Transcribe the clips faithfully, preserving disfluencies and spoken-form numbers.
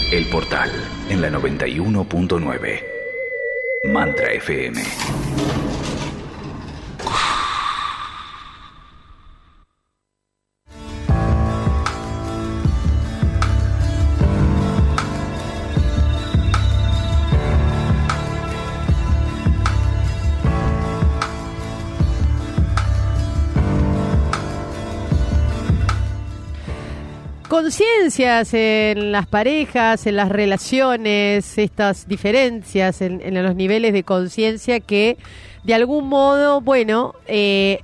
El Portal, en la noventa y uno punto nueve. Mantra F M. Conciencias en las parejas, en las relaciones, estas diferencias en, en los niveles de conciencia que de algún modo, bueno, eh,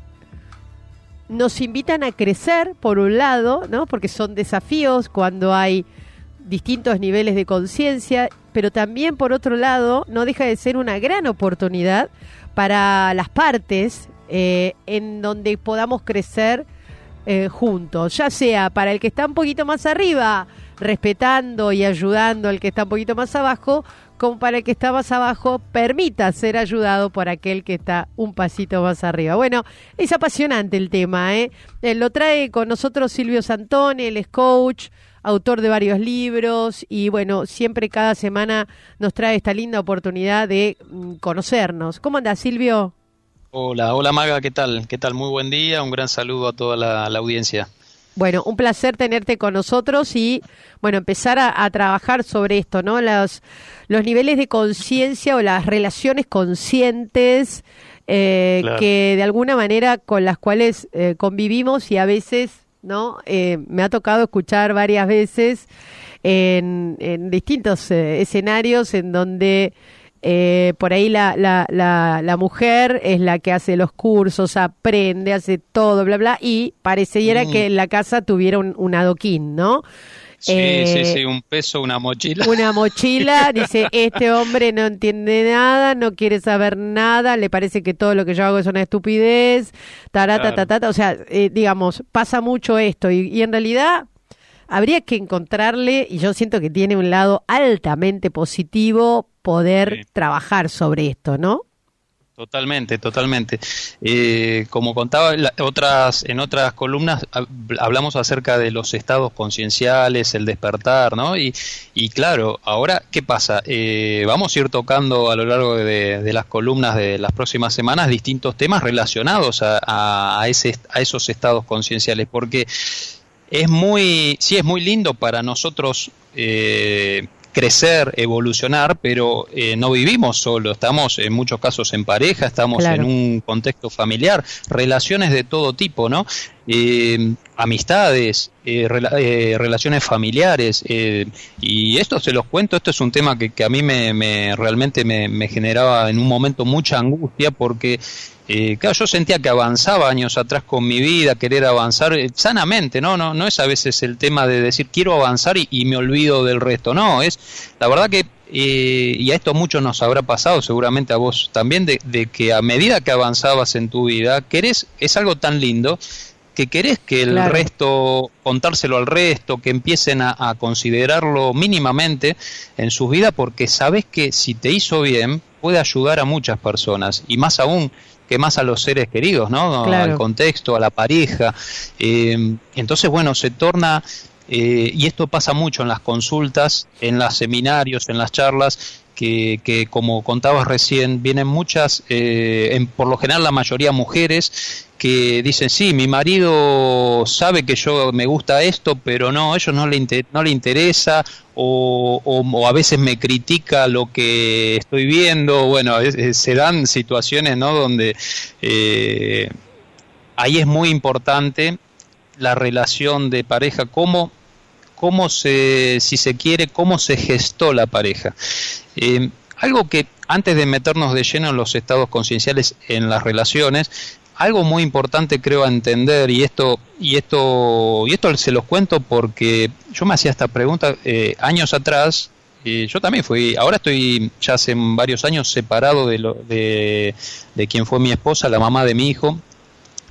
nos invitan a crecer por un lado, ¿no? Porque son desafíos cuando hay distintos niveles de conciencia, pero también por otro lado no deja de ser una gran oportunidad para las partes eh, en donde podamos crecer Eh, juntos, ya sea para el que está un poquito más arriba, respetando y ayudando al que está un poquito más abajo, como para el que está más abajo, permita ser ayudado por aquel que está un pasito más arriba. Bueno, es apasionante el tema, ¿eh? Eh, lo trae con nosotros Silvio Santone, él es coach, autor de varios libros y bueno, siempre cada semana nos trae esta linda oportunidad de mm, conocernos. ¿Cómo andás, Silvio? Hola, hola Maga, ¿qué tal? ¿Qué tal? Muy buen día, un gran saludo a toda la, la audiencia. Bueno, un placer tenerte con nosotros y, bueno, empezar a, a trabajar sobre esto, ¿no? Los, los niveles de conciencia o las relaciones conscientes eh, claro. que de alguna manera con las cuales eh, convivimos y a veces, ¿no? Eh, me ha tocado escuchar varias veces en, en distintos eh, escenarios en donde Eh, por ahí la, la, la, la mujer es la que hace los cursos, aprende, hace todo, bla, bla, y pareciera mm. que en la casa tuviera un, un adoquín, ¿no? Sí, eh, sí, sí, un peso, una mochila. Una mochila, dice, este hombre no entiende nada, no quiere saber nada, le parece que todo lo que yo hago es una estupidez, tarata, claro. ta, o sea, eh, digamos, pasa mucho esto, y, y en realidad habría que encontrarle, y yo siento que tiene un lado altamente positivo, poder sí. trabajar sobre esto, ¿no? Totalmente, totalmente. Eh, como contaba la, otras en otras columnas, hablamos acerca de los estados concienciales, el despertar, ¿no? Y, y claro, ahora, ¿qué pasa? Eh, vamos a ir tocando a lo largo de, de las columnas de las próximas semanas distintos temas relacionados a, a, a, ese, a esos estados concienciales, porque es muy, sí es muy lindo para nosotros eh, crecer, evolucionar, pero eh, no vivimos solo, estamos en muchos casos en pareja, estamos claro. en un contexto familiar, relaciones de todo tipo, ¿no? Eh, amistades, eh, rela, eh, relaciones familiares, eh, y esto se los cuento, esto es un tema que, que a mí me, me realmente me, me generaba en un momento mucha angustia porque Eh, claro, yo sentía que avanzaba años atrás con mi vida, querer avanzar eh, sanamente, ¿no? No, no es a veces el tema de decir quiero avanzar y, y me olvido del resto, no, es la verdad que, eh, y a esto mucho nos habrá pasado, seguramente a vos también, de, de que a medida que avanzabas en tu vida, querés, es algo tan lindo, que querés que el claro. resto, contárselo al resto, que empiecen a, a considerarlo mínimamente en sus vidas, porque sabés que si te hizo bien, puede ayudar a muchas personas, y más aún, que más a los seres queridos, ¿no? Claro. Al contexto, a la pareja. Eh, entonces, bueno, se torna, eh, y esto pasa mucho en las consultas, en los seminarios, en las charlas, que, que como contabas recién, vienen muchas, eh, en, por lo general la mayoría mujeres, que dicen, sí, mi marido sabe que yo me gusta esto, pero no, a ellos no le, inter- no le interesa, o, o, o a veces me critica lo que estoy viendo. Bueno, es, es, se dan situaciones, ¿no?, donde eh, ahí es muy importante la relación de pareja, cómo, cómo se, si se quiere, cómo se gestó la pareja. Eh, algo que, antes de meternos de lleno en los estados concienciales en las relaciones, algo muy importante creo a entender, y esto y esto y esto se los cuento porque yo me hacía esta pregunta eh, años atrás. Eh, yo también fui, ahora estoy ya hace varios años separado de, lo, de de quien fue mi esposa, la mamá de mi hijo,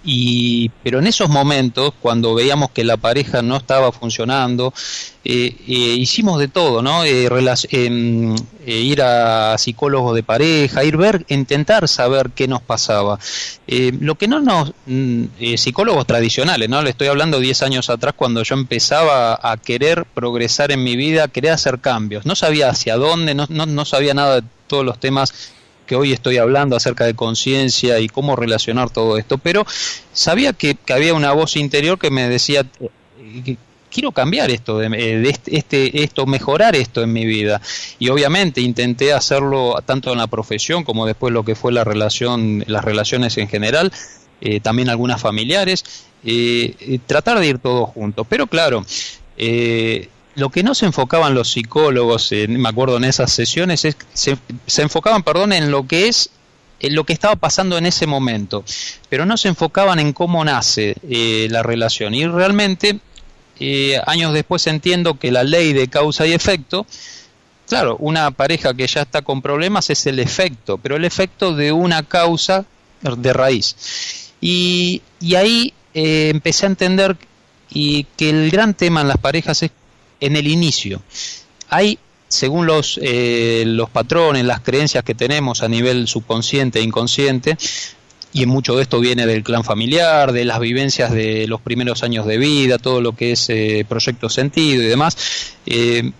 y pero en esos momentos, cuando veíamos que la pareja no estaba funcionando, eh, eh, hicimos de todo, ¿no? Eh, relac- eh, eh, ir a psicólogos de pareja, ir ver, intentar saber qué nos pasaba. Eh, lo que no nos... Eh, psicólogos tradicionales, ¿no? Le estoy hablando diez años atrás, cuando yo empezaba a querer progresar en mi vida, querer hacer cambios. No sabía hacia dónde, no, no, no sabía nada de todos los temas que hoy estoy hablando acerca de conciencia y cómo relacionar todo esto, pero sabía que, que había una voz interior que me decía que quiero cambiar esto, de, de este, este, esto, mejorar esto en mi vida, y obviamente intenté hacerlo tanto en la profesión como después lo que fue la relación, las relaciones en general, eh, también algunas familiares, eh, tratar de ir todos juntos, pero claro, eh, lo que no se enfocaban los psicólogos, eh, me acuerdo en esas sesiones, es se, se enfocaban, perdón, en lo que es en lo que estaba pasando en ese momento, pero no se enfocaban en cómo nace eh, la relación. Y realmente, eh, años después entiendo que la ley de causa y efecto, claro, una pareja que ya está con problemas es el efecto, pero el efecto de una causa de raíz. Y, y ahí eh, empecé a entender y que el gran tema en las parejas es en el inicio. Hay, según los, eh, los patrones, las creencias que tenemos a nivel subconsciente e inconsciente, y mucho de esto viene del clan familiar, de las vivencias de los primeros años de vida, todo lo que es eh, proyecto sentido y demás, eh,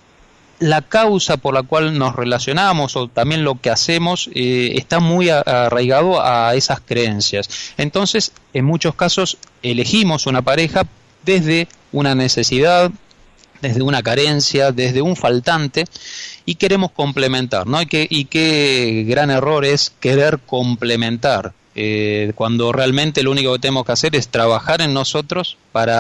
la causa por la cual nos relacionamos o también lo que hacemos eh, está muy arraigado a esas creencias. Entonces, en muchos casos, elegimos una pareja desde una necesidad, desde una carencia, desde un faltante, y queremos complementar, ¿no? Y qué, y qué gran error es querer complementar, eh, cuando realmente lo único que tenemos que hacer es trabajar en nosotros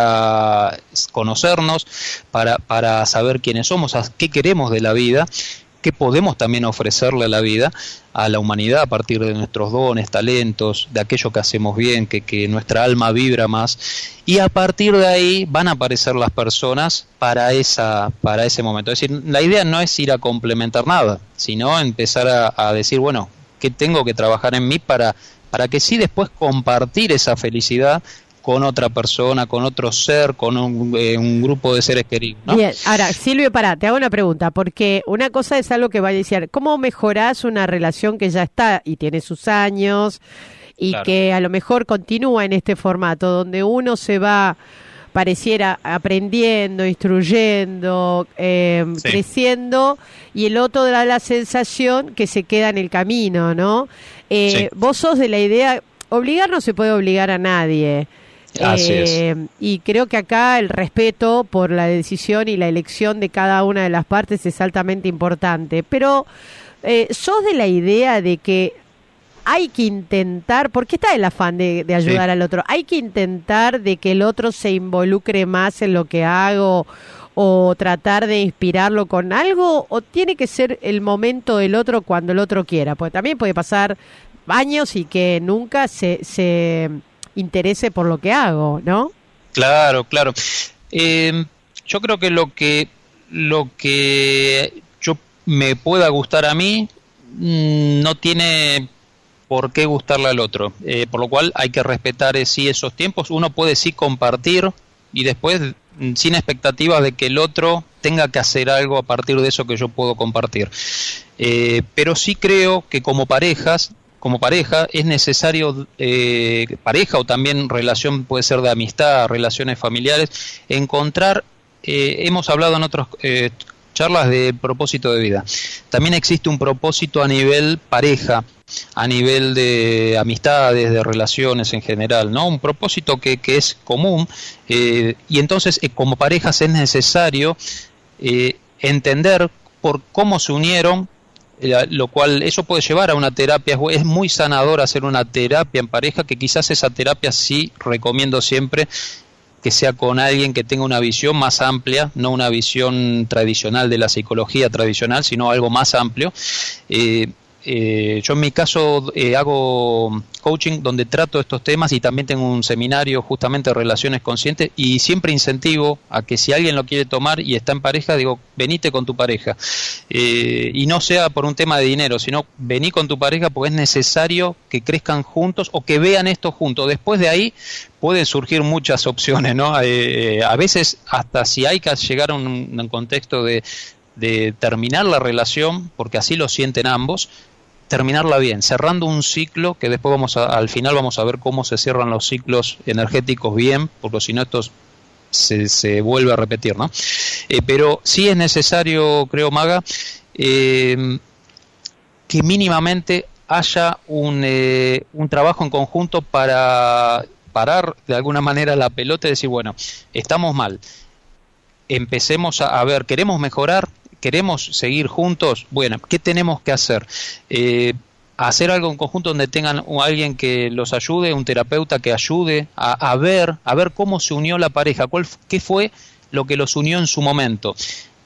para conocernos, para, para saber quiénes somos, qué queremos de la vida, qué podemos también ofrecerle a la vida, a la humanidad a partir de nuestros dones, talentos, de aquello que hacemos bien, que, que nuestra alma vibra más, y a partir de ahí van a aparecer las personas para esa para ese momento. Es decir, la idea no es ir a complementar nada, sino empezar a, a decir, bueno, ¿qué tengo que trabajar en mí para, para que sí después compartir esa felicidad con otra persona, con otro ser, con un, eh, un grupo de seres queridos, ¿no? Bien, ahora, Silvio, pará, te hago una pregunta, porque una cosa es algo que va a decir, ¿cómo mejorás una relación que ya está y tiene sus años y claro, que a lo mejor continúa en este formato, donde uno se va, pareciera, aprendiendo, instruyendo, eh, sí, creciendo, y el otro da la sensación que se queda en el camino, ¿no? Eh, sí. Vos sos de la idea, obligar no se puede obligar a nadie. Así eh, es. Y creo que acá el respeto por la decisión y la elección de cada una de las partes es altamente importante. Pero eh, ¿sos de la idea de que hay que intentar, porque está el afán de, de ayudar sí. al otro, hay que intentar de que el otro se involucre más en lo que hago o tratar de inspirarlo con algo, o tiene que ser el momento del otro cuando el otro quiera? Porque también puede pasar años y que nunca se... se interese por lo que hago, ¿no? Claro, claro. Eh, yo creo que lo que lo que yo me pueda gustar a mí mmm, no tiene por qué gustarle al otro, eh, por lo cual hay que respetar eh, sí esos tiempos. Uno puede sí compartir y después mmm, sin expectativas de que el otro tenga que hacer algo a partir de eso que yo puedo compartir. Eh, pero sí creo que como parejas Como pareja es necesario, eh, pareja o también relación puede ser de amistad, relaciones familiares, encontrar, eh, hemos hablado en otras eh, charlas de propósito de vida. También existe un propósito a nivel pareja, a nivel de amistades, de relaciones en general, ¿no? Un propósito que, que es común, eh, y entonces eh, como parejas es necesario eh, entender por cómo se unieron, lo cual eso puede llevar a una terapia. Es muy sanador hacer una terapia en pareja, que quizás esa terapia sí recomiendo siempre que sea con alguien que tenga una visión más amplia, no una visión tradicional de la psicología tradicional, sino algo más amplio. Eh, eh, yo en mi caso eh, hago coaching donde trato estos temas y también tengo un seminario justamente de relaciones conscientes y siempre incentivo a que si alguien lo quiere tomar y está en pareja, digo, venite con tu pareja. Eh, y no sea por un tema de dinero, sino vení con tu pareja porque es necesario que crezcan juntos o que vean esto juntos. Después de ahí pueden surgir muchas opciones, ¿no? Eh, a veces hasta si hay que llegar a un, un contexto de, de terminar la relación, porque así lo sienten ambos, terminarla bien, cerrando un ciclo que después vamos a, al final vamos a ver cómo se cierran los ciclos energéticos bien, porque si no estos se, se vuelve a repetir, ¿no? Eh, pero sí es necesario, creo, Maga, eh, que mínimamente haya un, eh, un trabajo en conjunto para parar de alguna manera la pelota y decir, bueno, estamos mal, empecemos a, a ver, queremos mejorar, queremos seguir juntos, bueno, ¿qué tenemos que hacer? Eh, hacer algo en conjunto donde tengan alguien que los ayude, un terapeuta que ayude a, a ver, a ver cómo se unió la pareja, cuál, qué fue lo que los unió en su momento,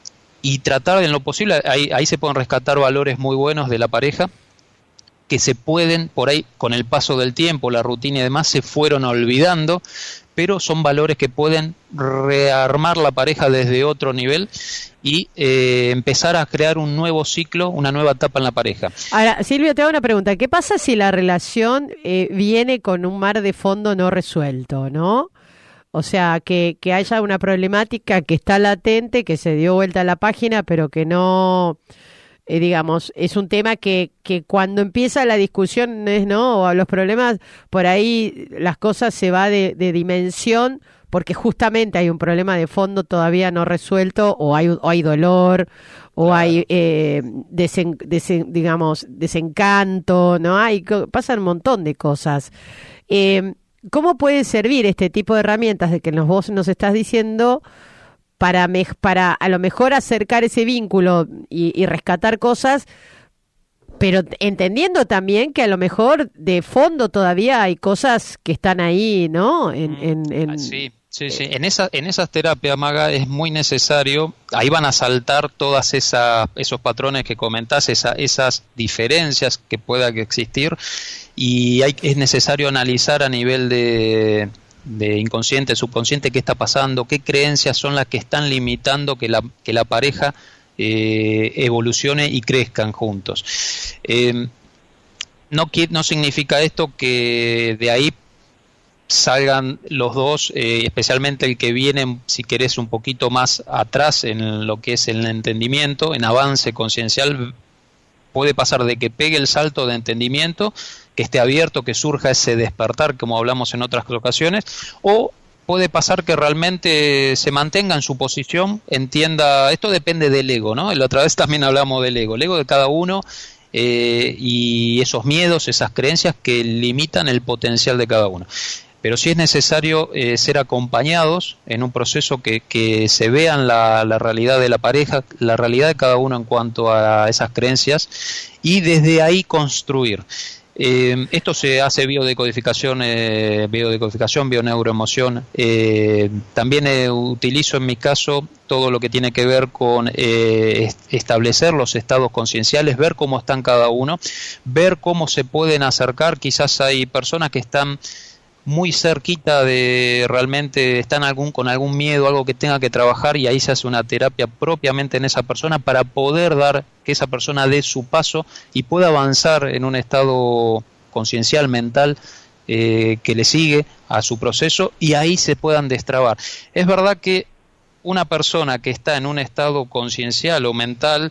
y tratar en lo posible, ahí, ahí se pueden rescatar valores muy buenos de la pareja, que se pueden, por ahí, con el paso del tiempo, la rutina y demás, se fueron olvidando, pero son valores que pueden rearmar la pareja desde otro nivel y eh, empezar a crear un nuevo ciclo, una nueva etapa en la pareja. Ahora, Silvio, te hago una pregunta. ¿Qué pasa si la relación eh, viene con un mar de fondo no resuelto, no? O sea, que, que haya una problemática que está latente, que se dio vuelta a la página, pero que no... Eh, digamos, es un tema que, que cuando empieza la discusión, es, ¿no? O los problemas, por ahí las cosas se va de, de dimensión, porque justamente hay un problema de fondo todavía no resuelto, o hay, o hay dolor, o hay, eh, desen, desen, digamos, desencanto, ¿no? Hay, pasan un montón de cosas. Eh, ¿Cómo puede servir este tipo de herramientas de que nos, vos nos estás diciendo para, me, para a lo mejor acercar ese vínculo y, y rescatar cosas, pero entendiendo también que a lo mejor de fondo todavía hay cosas que están ahí, ¿no? En, en, en, sí, sí, sí. En, esa, en esas terapias, Maga, es muy necesario, ahí van a saltar todas esas, esos patrones que comentás, esa, esas diferencias que pueda que existir, y hay, es necesario analizar a nivel de... de inconsciente, subconsciente, qué está pasando, qué creencias son las que están limitando que la, que la pareja eh, evolucione y crezcan juntos. Eh, no, no significa esto que de ahí salgan los dos, eh, especialmente el que viene, si querés, un poquito más atrás en lo que es el entendimiento, en avance conciencial, puede pasar de que pegue el salto de entendimiento, que esté abierto, que surja ese despertar, como hablamos en otras ocasiones, o puede pasar que realmente se mantenga en su posición, entienda, esto depende del ego, ¿no? La otra vez también hablamos del ego, el ego de cada uno eh, y esos miedos, esas creencias que limitan el potencial de cada uno. Pero sí es necesario eh, ser acompañados en un proceso que, que se vean la, la realidad de la pareja, la realidad de cada uno en cuanto a esas creencias, y desde ahí construir. Eh, esto se hace biodecodificación, eh, biodecodificación, bioneuroemoción. Eh, también eh, utilizo en mi caso todo lo que tiene que ver con eh, establecer los estados concienciales, ver cómo están cada uno, ver cómo se pueden acercar. Quizás hay personas que están muy cerquita de realmente están algún con algún miedo, algo que tenga que trabajar, y ahí se hace una terapia propiamente en esa persona para poder dar que esa persona dé su paso y pueda avanzar en un estado conciencial, mental, eh, que le sigue a su proceso, y ahí se puedan destrabar. Es verdad que una persona que está en un estado conciencial o mental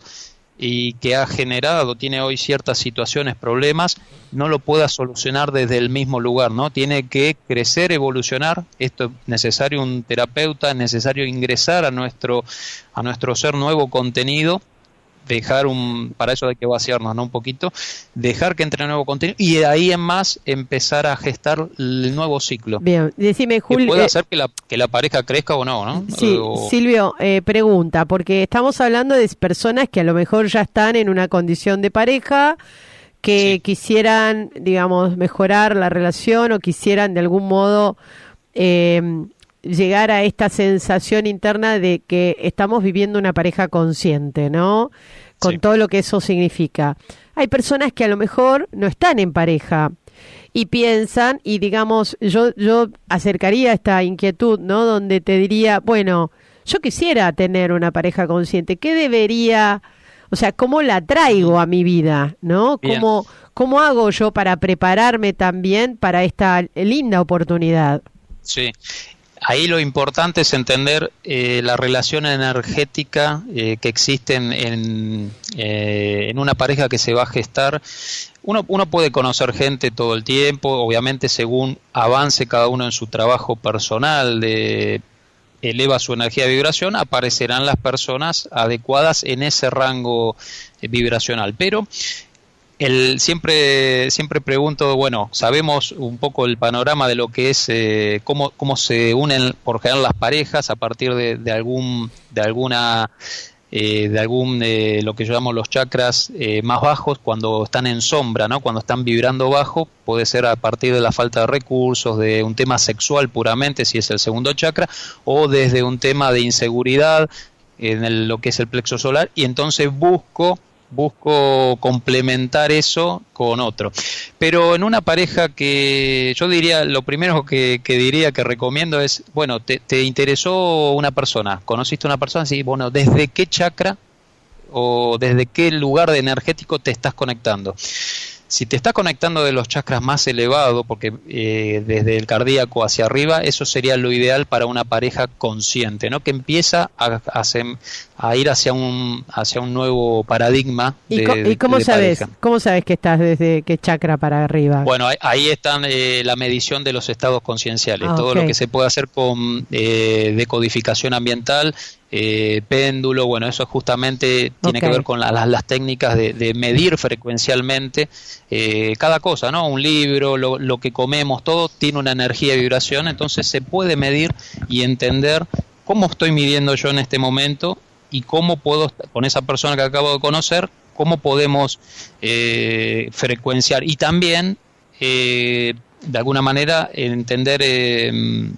y que ha generado, tiene hoy ciertas situaciones, problemas, no lo pueda solucionar desde el mismo lugar, ¿no? Tiene que crecer, evolucionar. Esto es necesario un terapeuta, es necesario ingresar a nuestro, a nuestro ser nuevo contenido, dejar un, para eso hay que vaciarnos, ¿no? Un poquito, dejar que entre nuevo contenido y de ahí en más empezar a gestar el nuevo ciclo. Bien, decime, Julio. Que puede eh, hacer que la, que la pareja crezca o no, ¿no? Sí, o, Silvio, eh, pregunta, porque estamos hablando de personas que a lo mejor ya están en una condición de pareja, que sí. quisieran, digamos, mejorar la relación o quisieran de algún modo eh, llegar a esta sensación interna de que estamos viviendo una pareja consciente, ¿no? con sí. todo lo que eso significa. Hay personas que a lo mejor no están en pareja y piensan, y digamos, yo yo acercaría esta inquietud, ¿no? Donde te diría, bueno, yo quisiera tener una pareja consciente, ¿qué debería, o sea, cómo la traigo a mi vida, ¿no? ¿Cómo, cómo hago yo para prepararme también para esta linda oportunidad? Sí. Ahí lo importante es entender eh, la relación energética eh, que existe en, en, eh, en una pareja que se va a gestar. Uno, uno puede conocer gente todo el tiempo, obviamente según avance cada uno en su trabajo personal, de, eleva su energía de vibración, aparecerán las personas adecuadas en ese rango eh, vibracional. Pero El, siempre siempre pregunto, bueno, sabemos un poco el panorama de lo que es eh, cómo cómo se unen por general las parejas a partir de, de algún de alguna eh, de algún eh, lo que llamamos los chakras eh, más bajos, cuando están en sombra, ¿no? Cuando están vibrando bajo, puede ser a partir de la falta de recursos, de un tema sexual puramente, si es el segundo chakra, o desde un tema de inseguridad en el, lo que es el plexo solar, y entonces busco busco complementar eso con otro. Pero en una pareja, que yo diría, lo primero que, que diría que recomiendo es, bueno, te, te interesó una persona, conociste una persona, sí, bueno, ¿desde qué chakra o desde qué lugar de energético te estás conectando? Si te estás conectando de los chakras más elevados, porque eh, desde el cardíaco hacia arriba, eso sería lo ideal para una pareja consciente, ¿no? Que empieza a, a, a ir hacia un hacia un nuevo paradigma de, ¿Y, co ¿y cómo de sabes pareja. cómo sabes que estás desde qué chakra para arriba? Bueno, ahí, ahí están eh, la medición de los estados concienciales, ah, todo okay. Lo que se puede hacer con eh, decodificación ambiental, eh, péndulo, bueno, eso justamente tiene okay. que ver con la, las, las técnicas de, de medir frecuencialmente eh, cada cosa, ¿no? Un libro, lo, lo que comemos, todo tiene una energía de vibración, entonces se puede medir y entender cómo estoy midiendo yo en este momento y cómo puedo, con esa persona que acabo de conocer, cómo podemos eh, frecuenciar y también eh, de alguna manera entender eh,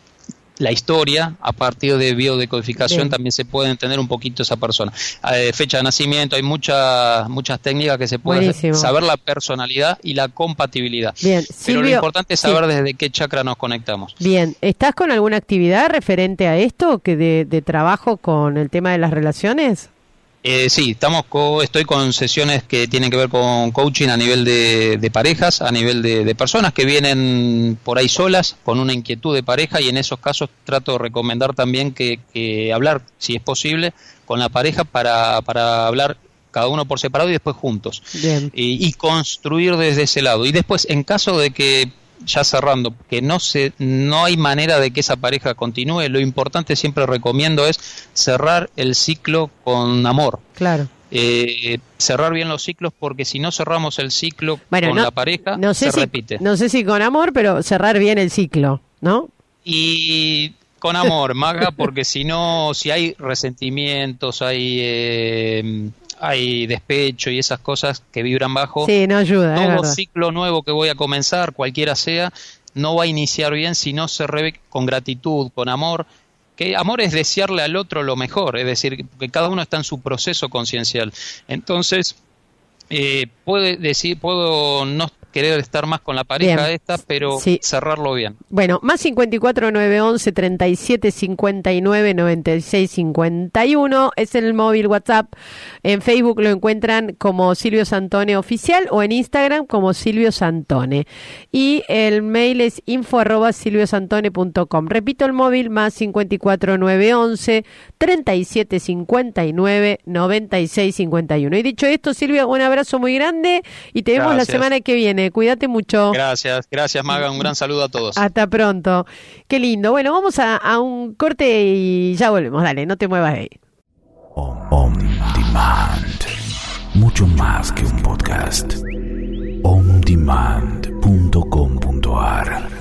la historia a partir de biodecodificación. Bien. También se puede entender un poquito esa persona. Eh, fecha de nacimiento, hay muchas muchas técnicas que se pueden hacer, saber la personalidad y la compatibilidad. Bien. Pero Silvio, lo importante es saber sí. desde qué chakra nos conectamos. Bien, ¿estás con alguna actividad referente a esto, que de, de trabajo con el tema de las relaciones? Eh, sí, estamos co estoy con sesiones que tienen que ver con coaching a nivel de, de parejas, a nivel de, de personas que vienen por ahí solas con una inquietud de pareja, y en esos casos trato de recomendar también que, que hablar, si es posible, con la pareja para, para hablar cada uno por separado y después juntos. Bien. Y, y construir desde ese lado. Y después, en caso de que, ya cerrando, que no se no hay manera de que esa pareja continúe, lo importante, siempre recomiendo, es cerrar el ciclo con amor. Claro. Eh, cerrar bien los ciclos, porque si no cerramos el ciclo bueno, con no, la pareja, no sé se si, repite. No sé si con amor, pero cerrar bien el ciclo, ¿no? Y con amor, Maga, porque si no, si hay resentimientos, hay... Eh, hay despecho y esas cosas que vibran bajo, sí, no ayuda, todo ciclo nuevo que voy a comenzar, cualquiera sea, no va a iniciar bien si no se revé con gratitud, con amor. Que amor es desearle al otro lo mejor, es decir, que cada uno está en su proceso conciencial. Entonces, eh, puede decir, puedo no querer estar más con la pareja bien. Esta, pero sí. Cerrarlo bien. Bueno, más cincuenta y cuatro, nueve once, treinta y siete, cincuenta y nueve, noventa y seis, cincuenta y uno es el móvil WhatsApp. En Facebook lo encuentran como Silvio Santone Oficial o en Instagram como Silvio Santone. Y el mail es info arroba silviosantone punto com. Repito el móvil, más cincuenta y cuatro, nueve once, treinta y siete, cincuenta y nueve, noventa y seis, cincuenta y uno. Y dicho esto, Silvio, un abrazo muy grande y te vemos Gracias. La semana que viene. Cuídate mucho. Gracias, gracias Maga, un gran saludo a todos. Hasta pronto. Qué lindo. Bueno, vamos a, a un corte y ya volvemos. Dale, no te muevas de ahí. On Demand. Mucho más que un podcast. on demand punto com punto a r